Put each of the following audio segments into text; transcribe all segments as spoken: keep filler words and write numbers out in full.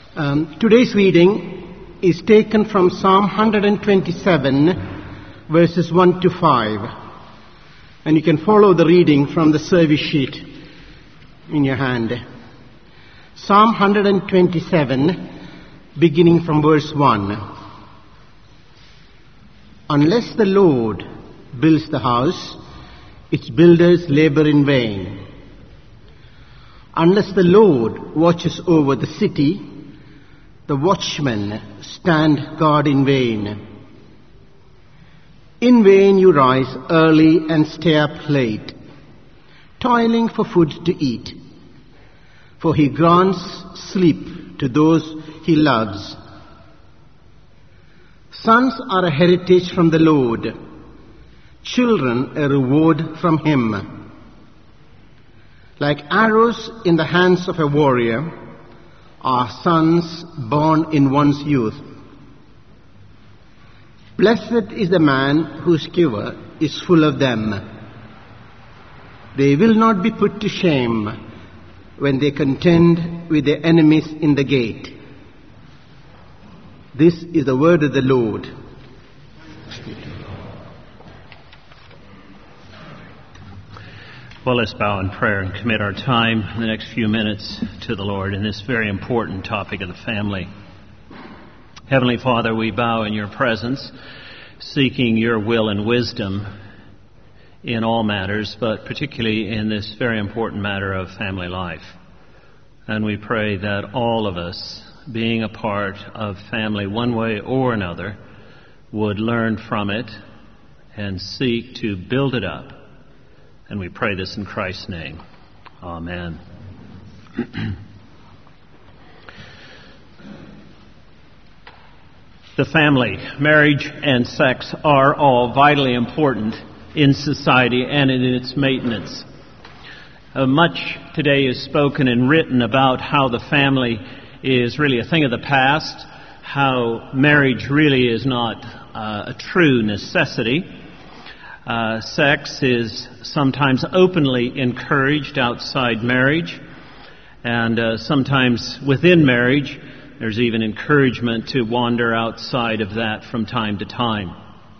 Um, today's reading is taken from Psalm one hundred twenty-seven, verses one to five. And you can follow the reading from the service sheet in your hand. Psalm one hundred twenty-seven, beginning from verse one. Unless the Lord builds the house, its builders labor in vain. Unless the Lord watches over the city, the watchmen stand guard in vain. In vain you rise early and stay up late, toiling for food to eat. For he grants sleep to those he loves. Sons are a heritage from the Lord, children a reward from him. Like arrows in the hands of a warrior are sons born in one's youth. Blessed is the man whose quiver is full of them. They will not be put to shame when they contend with their enemies in the gate. This is the word of the Lord. Well, let's bow in prayer and commit our time in the next few minutes to the Lord in this very important topic of the family. Heavenly Father, we bow in your presence, seeking your will and wisdom in all matters, but particularly in this very important matter of family life. And we pray that all of us, being a part of family one way or another, would learn from it and seek to build it up. And we pray this in Christ's name. Amen. The family, marriage, and sex are all vitally important in society and in its maintenance. Uh, much today is spoken and written about how the family is really a thing of the past, how marriage really is not uh, a true necessity. Uh, sex is sometimes openly encouraged outside marriage, and uh, sometimes within marriage there's even encouragement to wander outside of that from time to time.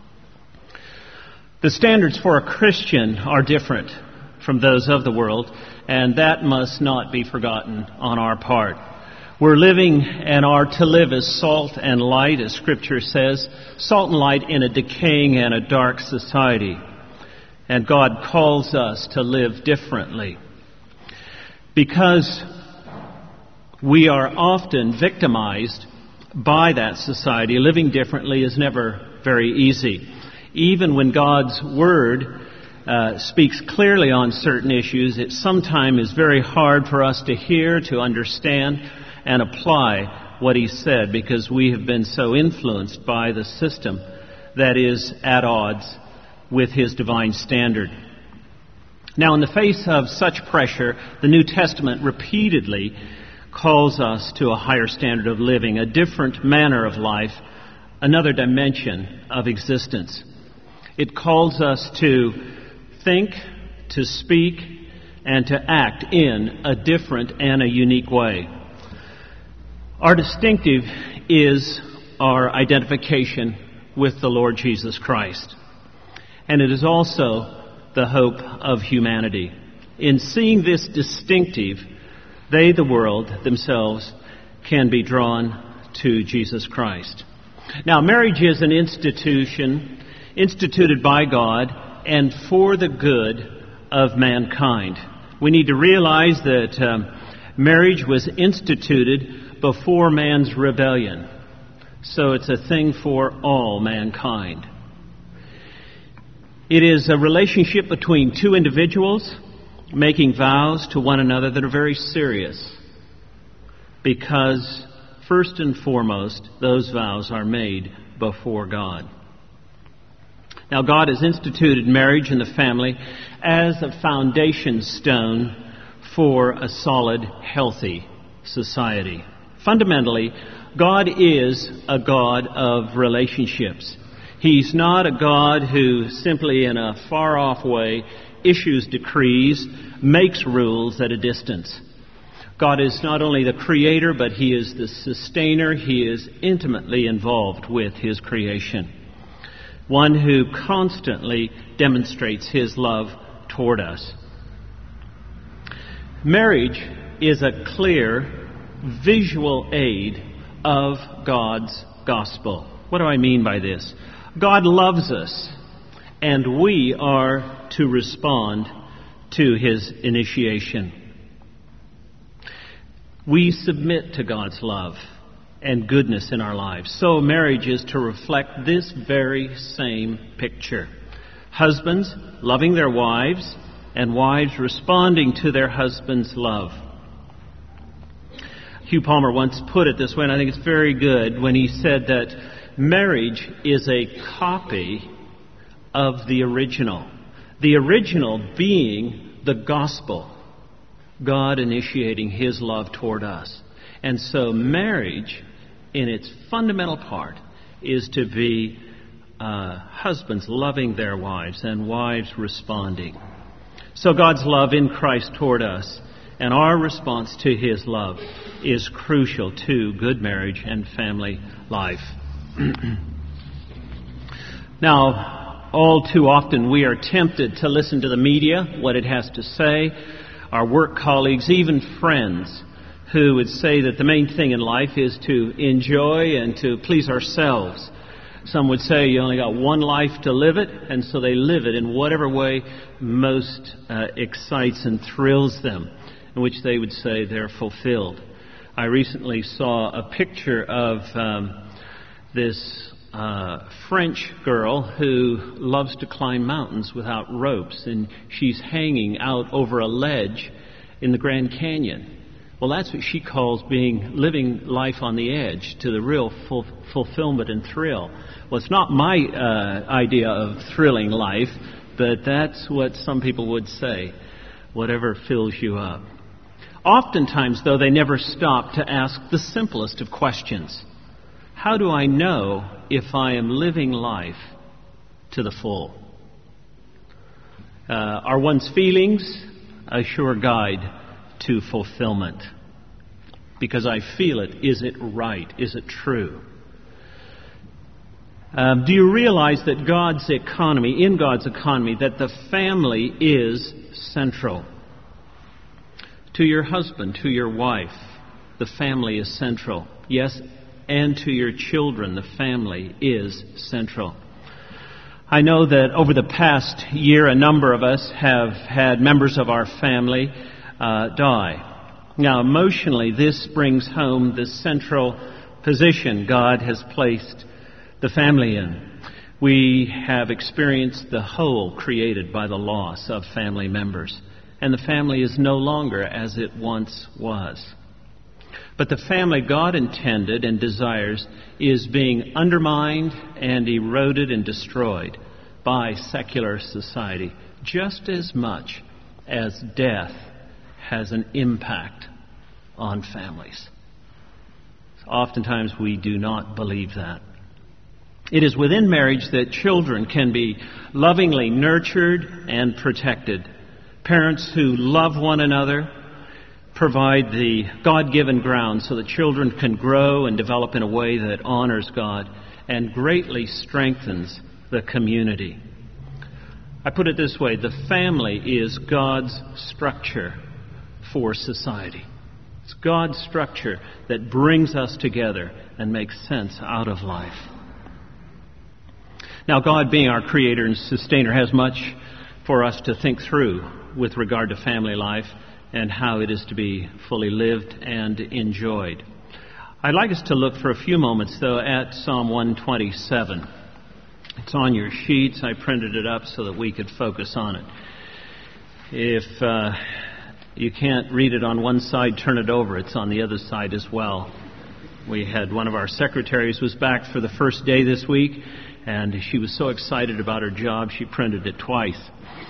The standards for a Christian are different from those of the world, and that must not be forgotten on our part. We're living and are to live as salt and light, as Scripture says, salt and light in a decaying and a dark society. And God calls us to live differently. Because we are often victimized by that society, living differently is never very easy. Even when God's Word uh, speaks clearly on certain issues, it sometimes is very hard for us to hear, to understand, and apply what He said, because we have been so influenced by the system that is at odds with His divine standard. Now, in the face of such pressure, the New Testament repeatedly calls us to a higher standard of living, a different manner of life, another dimension of existence. It calls us to think, to speak, and to act in a different and a unique way. Our distinctive is our identification with the Lord Jesus Christ. And it is also the hope of humanity. In seeing this distinctive, they, the world themselves, can be drawn to Jesus Christ. Now, marriage is an institution instituted by God and for the good of mankind. We need to realize that um, marriage was instituted before man's rebellion. So it's a thing for all mankind. It is a relationship between two individuals making vows to one another that are very serious. Because, first and foremost, those vows are made before God. Now, God has instituted marriage and the family as a foundation stone for a solid, healthy society. Fundamentally, God is a God of relationships. He's not a God who simply in a far-off way issues decrees, makes rules at a distance. God is not only the creator, but He is the sustainer. He is intimately involved with His creation. One who constantly demonstrates His love toward us. Marriage is a clear visual aid of God's gospel. What do I mean by this? God loves us, and we are to respond to His initiation. We submit to God's love and goodness in our lives. So marriage is to reflect this very same picture. Husbands loving their wives, and wives responding to their husband's love. Hugh Palmer once put it this way, and I think it's very good, when he said that marriage is a copy of the original. The original being the gospel, God initiating His love toward us. And so marriage, in its fundamental part, is to be uh, husbands loving their wives and wives responding. So God's love in Christ toward us and our response to His love is crucial to good marriage and family life. Now, all too often we are tempted to listen to the media, what it has to say, our work colleagues, even friends who would say that the main thing in life is to enjoy and to please ourselves. Some would say you only got one life to live it, and so they live it in whatever way most uh, excites and thrills them, in which they would say they're fulfilled. I recently saw a picture of um, this uh, French girl who loves to climb mountains without ropes, and she's hanging out over a ledge in the Grand Canyon. Well, that's what she calls being living life on the edge to the real full, fulfillment and thrill. Well, it's not my uh, idea of thrilling life, but that's what some people would say, whatever fills you up. Oftentimes, though, they never stop to ask the simplest of questions. How do I know if I am living life to the full? Uh, are one's feelings a sure guide to fulfillment? Because I feel it. Is it right? Is it true? Um, do you realize that God's economy, in God's economy, that the family is central? To your husband, to your wife, the family is central. Yes, and to your children, the family is central. I know that over the past year, a number of us have had members of our family uh, die. Now, emotionally, this brings home the central position God has placed the family in. We have experienced the hole created by the loss of family members, and the family is no longer as it once was. But the family God intended and desires is being undermined and eroded and destroyed by secular society, just as much as death has an impact on families. Oftentimes we do not believe that. It is within marriage that children can be lovingly nurtured and protected. Parents who love one another provide the God-given ground so that children can grow and develop in a way that honors God and greatly strengthens the community. I put it this way: the family is God's structure for society. It's God's structure that brings us together and makes sense out of life. Now, God, being our creator and sustainer, has much for us to think through with regard to family life and how it is to be fully lived and enjoyed. I'd like us to look for a few moments, though, at Psalm one twenty-seven. It's on your sheets. I printed it up so that we could focus on it. If uh, you can't read it on one side, turn it over. It's on the other side as well. We had one of our secretaries was back for the first day this week, and she was so excited about her job, she printed it twice.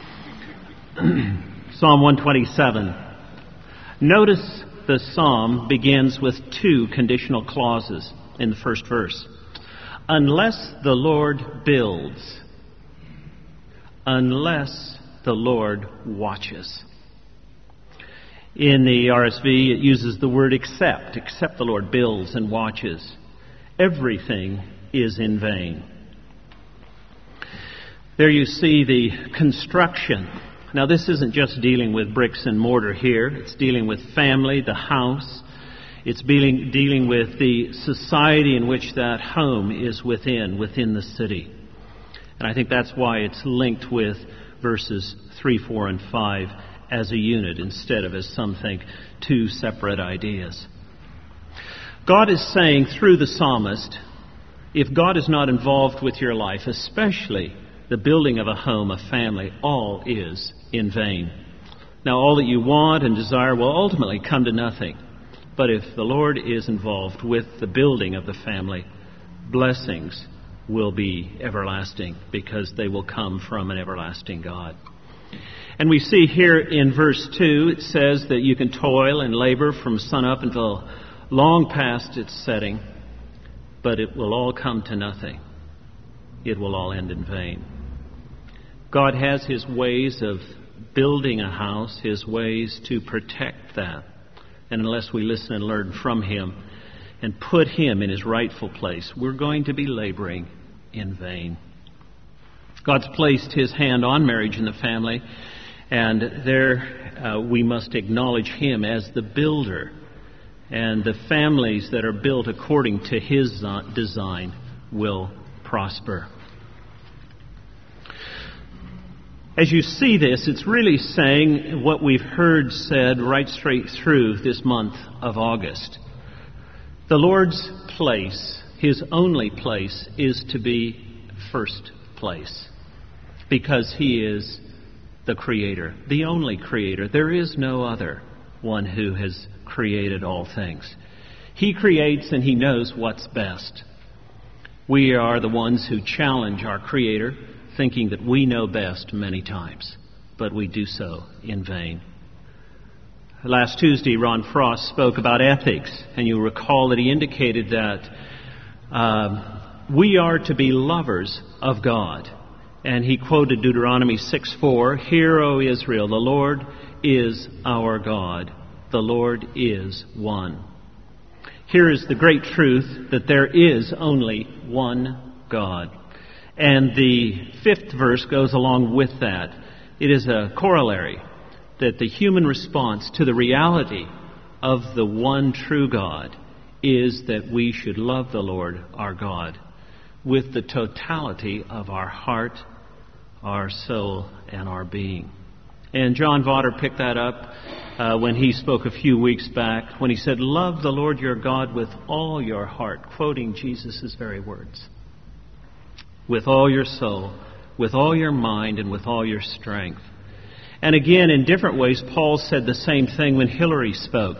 Psalm one twenty-seven. Notice the psalm begins with two conditional clauses in the first verse. Unless the Lord builds, unless the Lord watches. In the R S V, it uses the word except. Except the Lord builds and watches. Everything is in vain. There you see the construction. Now, this isn't just dealing with bricks and mortar here. It's dealing with family, the house. It's dealing, dealing with the society in which that home is within, within the city. And I think that's why it's linked with verses three, four, and five as a unit instead of, as some think, two separate ideas. God is saying through the psalmist, if God is not involved with your life, especially the building of a home, a family, all is in vain. Now, all that you want and desire will ultimately come to nothing. But if the Lord is involved with the building of the family, blessings will be everlasting because they will come from an everlasting God. And we see here in verse two, it says that you can toil and labor from sun up until long past its setting, but it will all come to nothing. It will all end in vain. God has His ways of building a house, His ways to protect that. And unless we listen and learn from Him and put Him in His rightful place, we're going to be laboring in vain. God's placed His hand on marriage and the family, and there uh, we must acknowledge Him as the builder. And the families that are built according to His design will prosper. As you see this, it's really saying what we've heard said right straight through this month of August. The Lord's place, His only place, is to be first place because He is the Creator, the only Creator. There is no other one who has created all things. He creates and He knows what's best. We are the ones who challenge our Creator, thinking that we know best many times, but we do so in vain. Last Tuesday, Ron Frost spoke about ethics, and you'll recall that he indicated that um, we are to be lovers of God. And he quoted Deuteronomy six four, "Hear, O Israel, the Lord is our God. The Lord is one." Here is the great truth that there is only one God. And the fifth verse goes along with that. It is a corollary that the human response to the reality of the one true God is that we should love the Lord our God with the totality of our heart, our soul, and our being. And John Vaughter picked that up uh, when he spoke a few weeks back, when he said, "Love the Lord your God with all your heart," quoting Jesus' very words. With all your soul, with all your mind, and with all your strength. And again, in different ways, Paul said the same thing when Hillary spoke.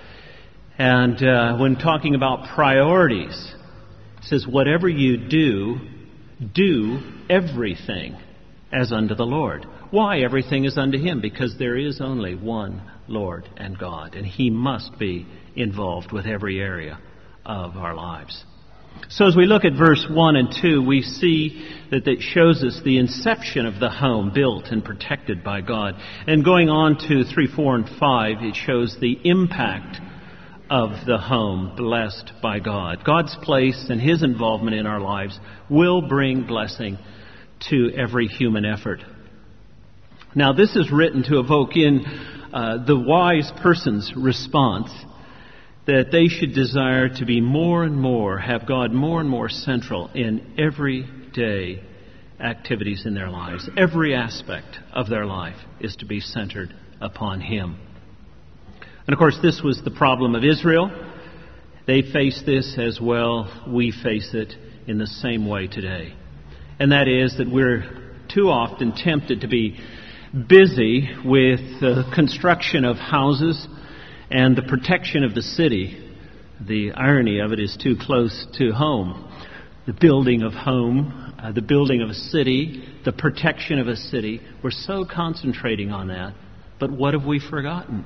And uh, when talking about priorities, he says, "Whatever you do, do everything as unto the Lord." Why everything is unto Him? Because there is only one Lord and God, and He must be involved with every area of our lives. So as we look at verse one and two, we see that it shows us the inception of the home built and protected by God. And going on to three, four, and five, it shows the impact of the home blessed by God. God's place and His involvement in our lives will bring blessing to every human effort. Now, this is written to evoke in uh, the wise person's response that they should desire to be more and more, have God more and more central in everyday activities in their lives. Every aspect of their life is to be centered upon Him. And of course, this was the problem of Israel. They faced this as well. We face it in the same way today. And that is that we're too often tempted to be busy with the construction of houses and the protection of the city. The irony of it is too close to home. The building of home, uh, the building of a city, the protection of a city. We're so concentrating on that. But what have we forgotten?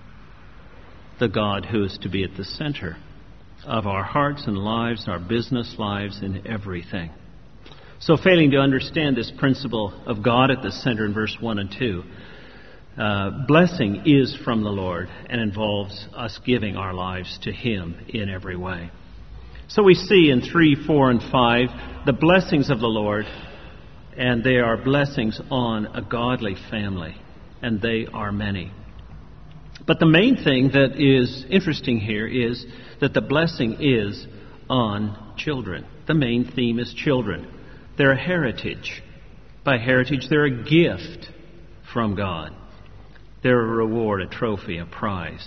The God who is to be at the center of our hearts and lives, our business lives, and everything. So failing to understand this principle of God at the center in verse one and two, uh, blessing is from the Lord and involves us giving our lives to Him in every way. So we see in three, four, and five the blessings of the Lord, and they are blessings on a godly family, and they are many. But the main thing that is interesting here is that the blessing is on children. The main theme is children. They're a heritage. By heritage, they're a gift from God. They're a reward, a trophy, a prize.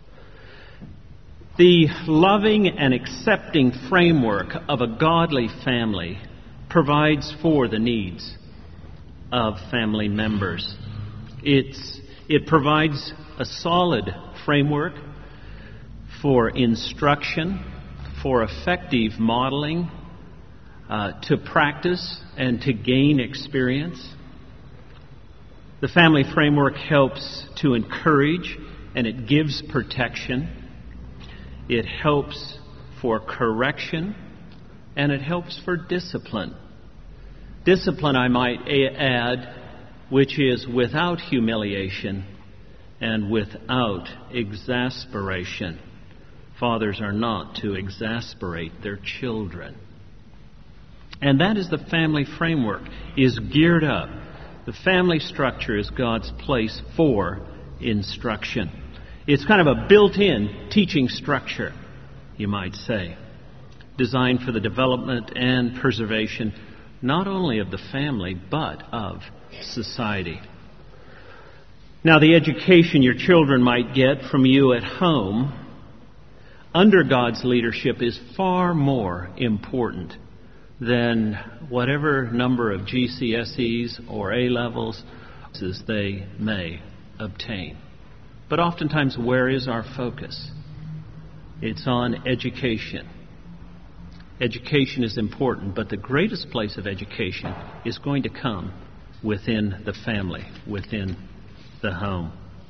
The loving and accepting framework of a godly family provides for the needs of family members. It's, it provides a solid framework for instruction, for effective modeling, uh, to practice and to gain experience. The family framework helps to encourage, and it gives protection. It helps for correction, and it helps for discipline. Discipline, I might add, which is without humiliation and without exasperation. Fathers are not to exasperate their children. And that is the family framework, is geared up. The family structure is God's place for instruction. It's kind of a built-in teaching structure, you might say, designed for the development and preservation not only of the family, but of society. Now, the education your children might get from you at home under God's leadership is far more important than whatever number of G C S Es or A-levels they may obtain. But oftentimes, where is our focus? It's on education. Education is important, but the greatest place of education is going to come within the family, within the home.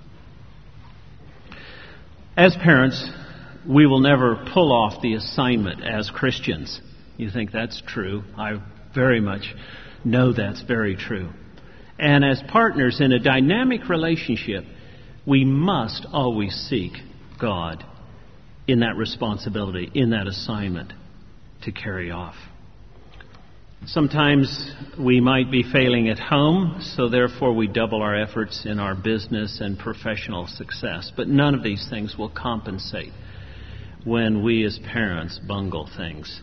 As parents, we will never pull off the assignment as Christians. You think that's true? I very much know that's very true. And as partners in a dynamic relationship, we must always seek God in that responsibility, in that assignment to carry off. Sometimes we might be failing at home, so therefore we double our efforts in our business and professional success. But none of these things will compensate when we as parents bungle things.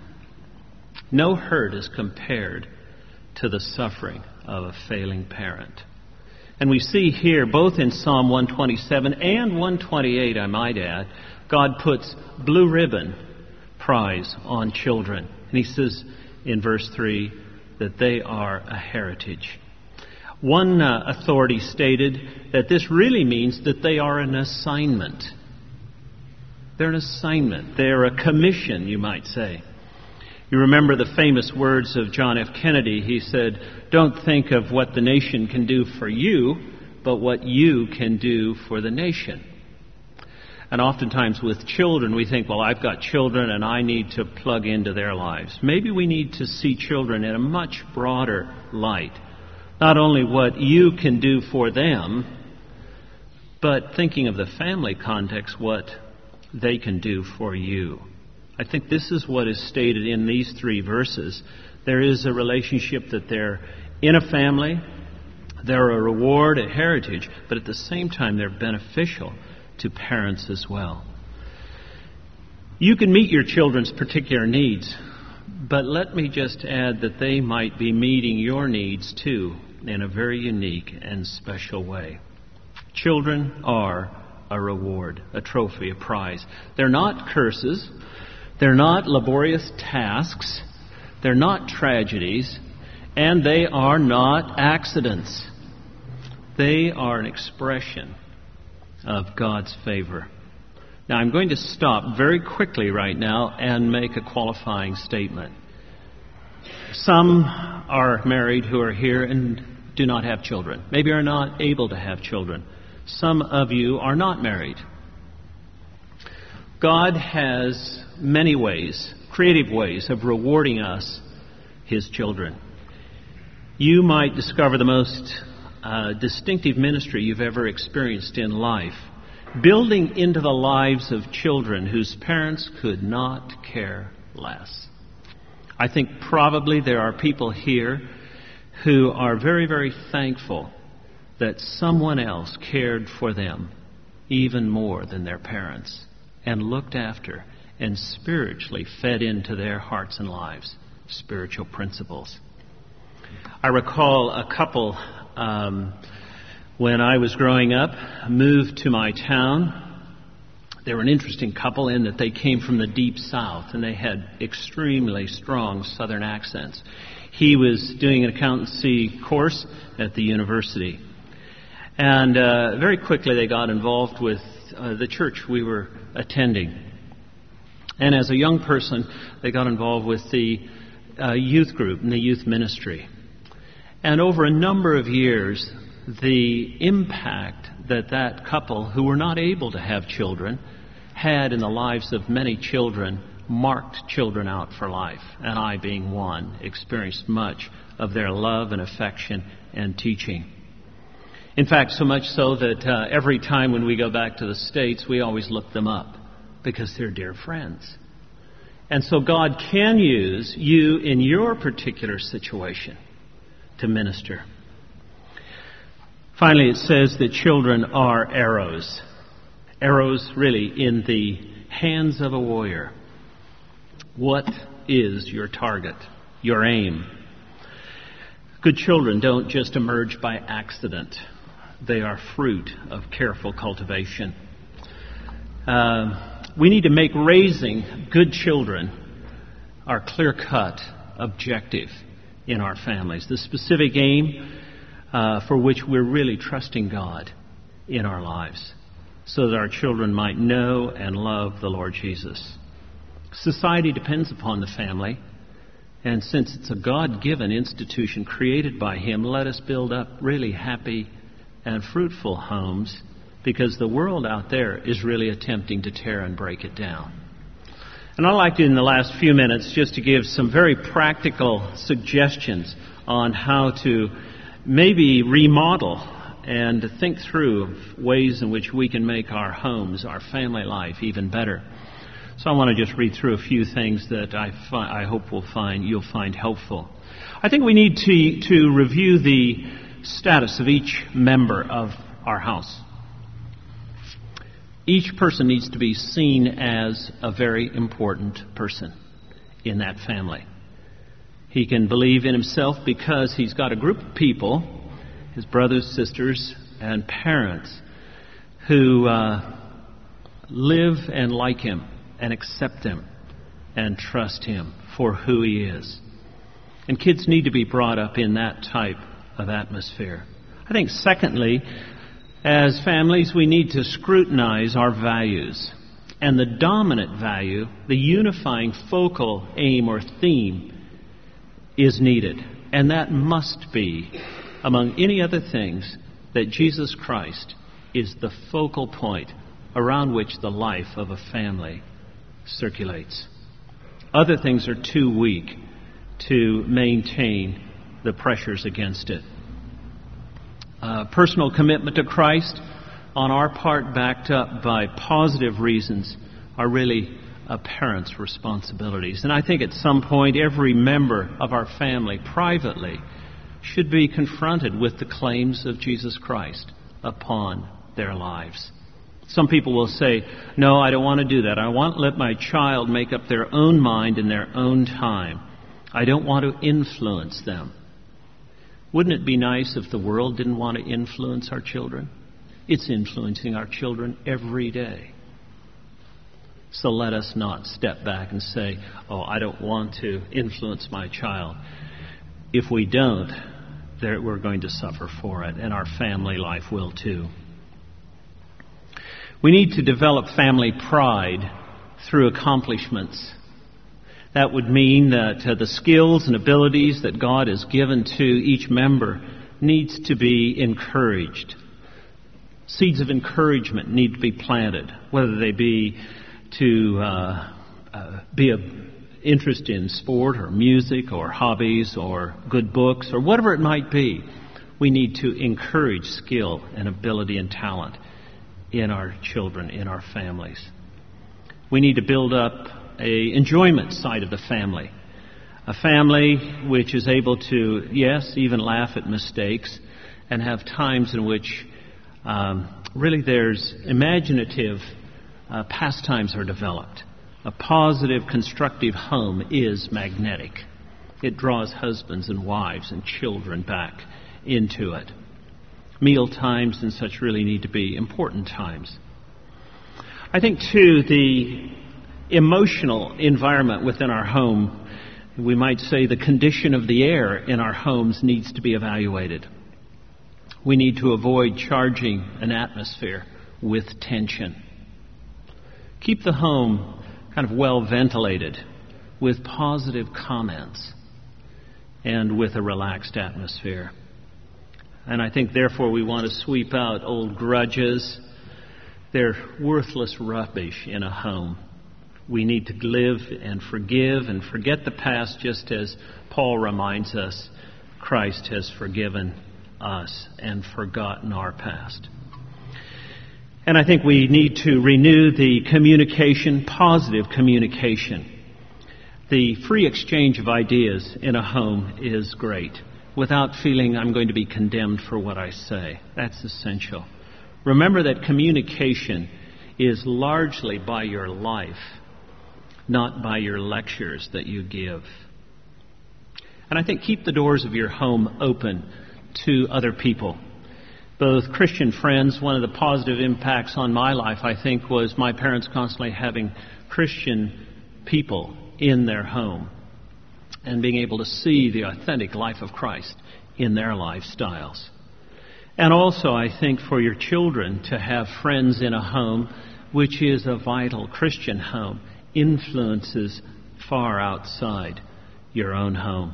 No hurt is compared to the suffering of a failing parent. And we see here, both in Psalm one twenty-seven and one twenty-eight, I might add, God puts blue ribbon prize on children. And He says in verse three that they are a heritage. One uh, authority stated that this really means that they are an assignment. They're an assignment. They're a commission, you might say. You remember the famous words of John F. Kennedy. He said, "Don't think of what the nation can do for you, but what you can do for the nation." And oftentimes with children, we think, well, I've got children and I need to plug into their lives. Maybe we need to see children in a much broader light. Not only what you can do for them, but thinking of the family context, what they can do for you. I think this is what is stated in these three verses. There is a relationship that they're in a family, they're a reward, a heritage, but at the same time they're beneficial to parents as well. You can meet your children's particular needs, but let me just add that they might be meeting your needs too in a very unique and special way. Children are a reward, a trophy, a prize. They're not curses. They're not laborious tasks. They're not tragedies. And they are not accidents. They are an expression of God's favor. Now, I'm going to stop very quickly right now and make a qualifying statement. Some are married who are here and do not have children. Maybe are not able to have children. Some of you are not married. God has many ways, creative ways, of rewarding us, His children. You might discover the most uh, distinctive ministry you've ever experienced in life, building into the lives of children whose parents could not care less. I think probably there are people here who are very, very thankful that someone else cared for them even more than their parents and looked after and spiritually fed into their hearts and lives spiritual principles. I recall a couple, um, when I was growing up, moved to my town. They were an interesting couple in that they came from the deep south and they had extremely strong southern accents. He was doing an accountancy course at the university. And uh, very quickly they got involved with uh, the church we were attending. And as a young person, they got involved with the uh, youth group and the youth ministry. And over a number of years, the impact that that couple, who were not able to have children, had in the lives of many children, marked children out for life. And I, being one, experienced much of their love and affection and teaching. In fact, so much so that uh, every time when we go back to the States, we always look them up because they're dear friends. And so God can use you in your particular situation to minister. Finally, it says that children are arrows. Arrows really in the hands of a warrior. What is your target, your aim? Good children don't just emerge by accident. They are fruit of careful cultivation. Uh, we need to make raising good children our clear-cut objective in our families. The specific aim uh, for which we're really trusting God in our lives, so that our children might know and love the Lord Jesus. Society depends upon the family, and since it's a God-given institution created by Him, let us build up really happy and fruitful homes, because the world out there is really attempting to tear and break it down. And I'd like to, in the last few minutes, just to give some very practical suggestions on how to maybe remodel and to think through ways in which we can make our homes, our family life, even better. So I want to just read through a few things that I, fi- I hope will find you'll find helpful. I think we need to to review the status of each member of our house. Each person needs to be seen as a very important person in that family. He can believe in himself because he's got a group of people, his brothers, sisters, and parents, who uh, live and like him and accept him and trust him for who he is. And kids need to be brought up in that type of atmosphere. I think, secondly, as families, we need to scrutinize our values. And the dominant value, the unifying focal aim or theme, is needed. And that must be, among any other things, that Jesus Christ is the focal point around which the life of a family circulates. Other things are too weak to maintain the pressures against it. Uh, personal commitment to Christ on our part, backed up by positive reasons, are really a parent's responsibilities. And I think at some point every member of our family privately should be confronted with the claims of Jesus Christ upon their lives. Some people will say, no, I don't want to do that. I want to let my child make up their own mind in their own time. I don't want to influence them. Wouldn't it be nice if the world didn't want to influence our children? It's influencing our children every day. So let us not step back and say, oh, I don't want to influence my child. If we don't, we're going to suffer for it, and our family life will too. We need to develop family pride through accomplishments. That would mean that uh, the skills and abilities that God has given to each member needs to be encouraged. Seeds of encouragement need to be planted, whether they be to uh, uh, be an interest in sport or music or hobbies or good books or whatever it might be. We need to encourage skill and ability and talent in our children, in our families. We need to build up a enjoyment side of the family. A family which is able to, yes, even laugh at mistakes and have times in which um, really there's imaginative uh, pastimes are developed. A positive, constructive home is magnetic. It draws husbands and wives and children back into it. Meal times and such really need to be important times. I think, too, the emotional environment within our home, we might say the condition of the air in our homes needs to be evaluated. We need to avoid charging an atmosphere with tension. Keep the home kind of well ventilated with positive comments and with a relaxed atmosphere. And I think, therefore, we want to sweep out old grudges. They're worthless rubbish in a home. We need to live and forgive and forget the past, just as Paul reminds us Christ has forgiven us and forgotten our past. And I think we need to renew the communication, positive communication. The free exchange of ideas in a home is great, without feeling I'm going to be condemned for what I say. That's essential. Remember that communication is largely by your life, not by your lectures that you give. And I think keep the doors of your home open to other people. Both Christian friends, one of the positive impacts on my life, I think, was my parents constantly having Christian people in their home and being able to see the authentic life of Christ in their lifestyles. And also, I think, for your children to have friends in a home which is a vital Christian home, influences far outside your own home.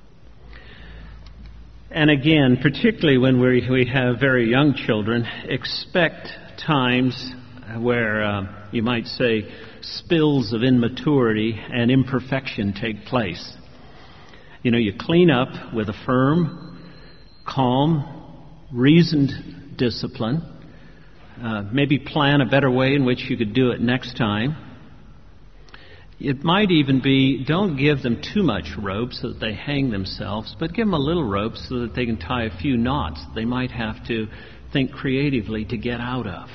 And again, particularly when we, we have very young children, expect times where uh, you might say spills of immaturity and imperfection take place. You know, you clean up with a firm, calm, reasoned discipline. Uh, maybe plan a better way in which you could do it next time. It might even be, don't give them too much rope so that they hang themselves, but give them a little rope so that they can tie a few knots they might have to think creatively to get out of.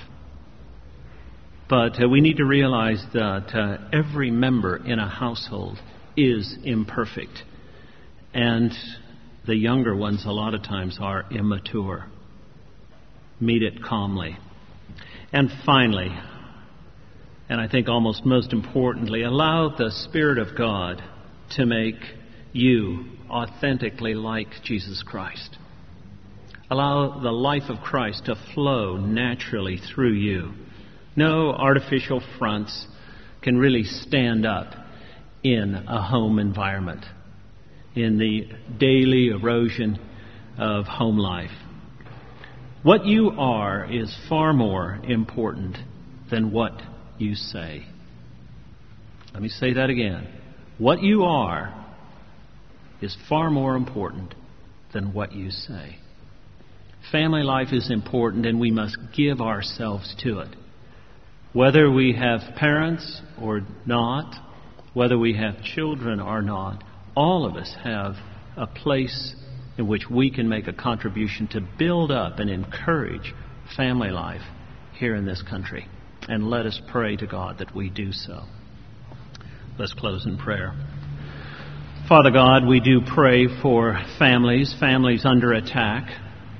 But uh, we need to realize that uh, every member in a household is imperfect. And the younger ones a lot of times are immature. Meet it calmly. And finally, and I think almost most importantly, allow the Spirit of God to make you authentically like Jesus Christ. Allow the life of Christ to flow naturally through you. No artificial fronts can really stand up in a home environment, in the daily erosion of home life. What you are is far more important than what you say. Let me say that again. What you are is far more important than what you say. Family life is important, and we must give ourselves to it. Whether we have parents or not, whether we have children or not, all of us have a place in which we can make a contribution to build up and encourage family life here in this country. And let us pray to God that we do so. Let's close in prayer. Father God, we do pray for families, families under attack.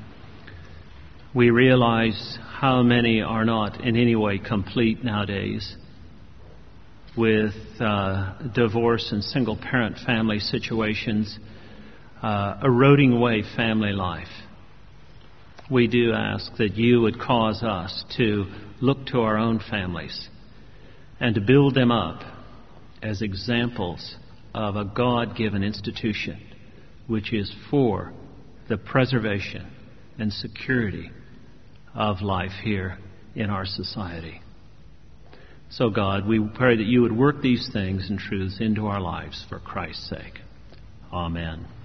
We realize how many are not in any way complete nowadays with uh, divorce and single-parent family situations uh, eroding away family life. We do ask that you would cause us to look to our own families and to build them up as examples of a God-given institution which is for the preservation and security of life here in our society. So God, we pray that you would work these things and truths into our lives for Christ's sake. Amen.